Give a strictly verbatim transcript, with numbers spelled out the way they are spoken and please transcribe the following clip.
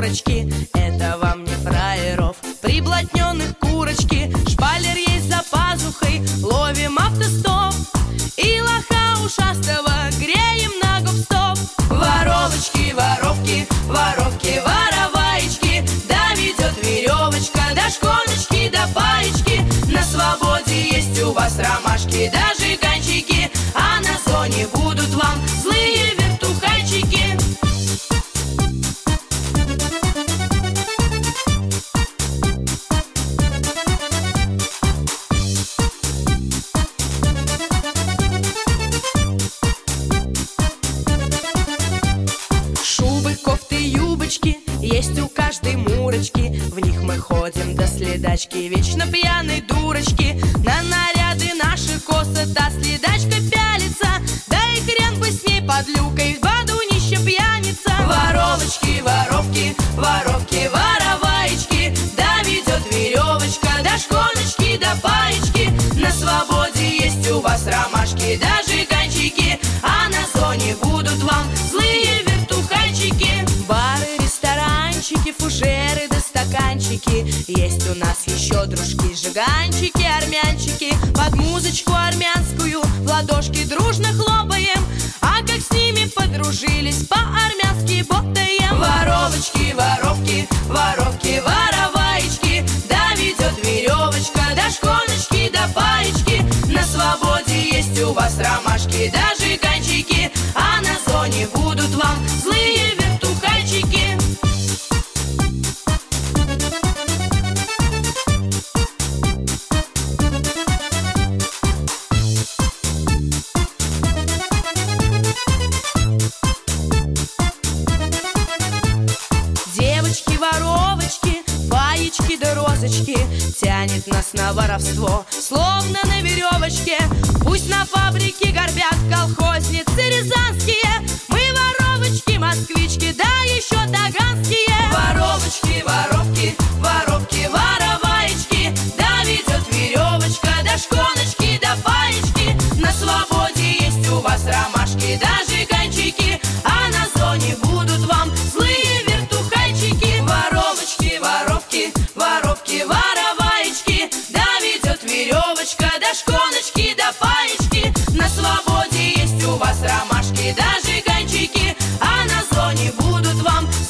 дурочки, это вам не фраеров, приблотненных курочки. Шпалер есть за пазухой, ловим автостоп, и лоха ушастого греем на гоп-стоп. Воровочки, воровки, воровки, вороваечки, да ведет веревочка до шконочки, до паечки. На свободе есть у вас ромашки, даже кончики, а на зоне будут вам злые вертухайчики. Шубы, кофты, юбочки есть у каждой мурочки, в них мы ходим до следачки, вечно пьяной дурочки. На наряды наши косы та следачка пялится, да и хрен бы с ней под люкой, бадунища пьяница. Воровочки, воровки, воровки, вороваечки, да ведет веревочка до шконочки, до паечки. На свободе есть у вас ромашки, даже кончики, а на зоне будут вам злые вертухайчики. Бары, ресторанчики, фужеры да стаканчики, есть у нас еще дружки, жиганчики, армянчики. Под музычку армянскую в ладошки дружно хлопаем, а как с ними подружились, по-армянски ботаем. Воровочки, воровки, воровки, вороваечки, да ведет веревочка до шконочки, до паечки. На свободе есть у вас ромашки, даже кончики, а на зоне будут вам злые вертухайчики. Девочки-воровочки, баечки да розочки, тянет нас на воровство, словно на веревочке. Пусть на фабрике горбят колхозницы рязанские, мы воровочки, москвички, да еще таганские. Воровочки, воровки, воровки, вороваечки, да ведет веревочка до шконочки, до паечки. На свободе есть у вас ромашки, даже кончики, а на зоне будут вам злые вертухайчики. Воровочки, воровки, воровки, вороваечки, да ведет веревочка до шконочки, до паечки. На свободе есть у вас ромашки, даже кончики, а на зоне будут вам